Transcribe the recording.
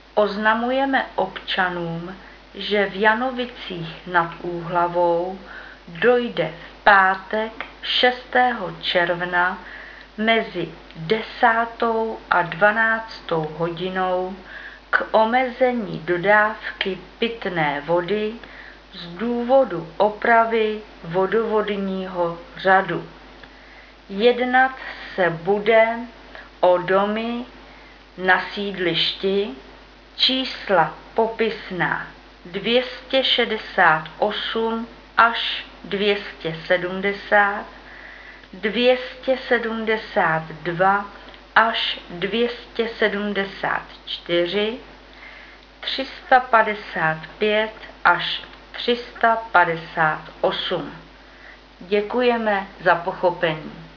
Oznamujeme občanům, že v Janovicích nad Úhlavou dojde v pátek 6. června mezi 10. a 12. hodinou k omezení dodávky pitné vody z důvodu opravy vodovodního řadu. Jednat se bude o domy na sídlišti čísla popisná 268 až 270, 272 až 274, 355 až 358. Děkujeme za pochopení.